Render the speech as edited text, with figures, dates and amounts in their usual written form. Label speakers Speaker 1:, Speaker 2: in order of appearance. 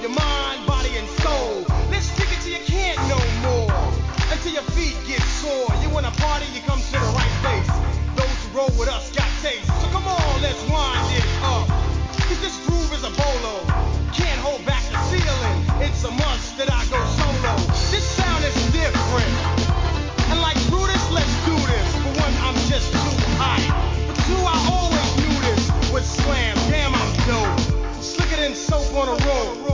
Speaker 1: your mind, body, and soul. Let's kick it till you can't no more. Until your feet get sore. You wanna party, you come to the right place. Those who roll with us got taste. So come on, let's wind it up. Cause this groove is a bolo. Can't hold back the feeling. It's a must that I go solo. This sound is different. And like Brutus, let's do this. For one, I'm just too hot. For two, I always knew this. With slam, damn, I'm dope. Slicker than soap on a roll.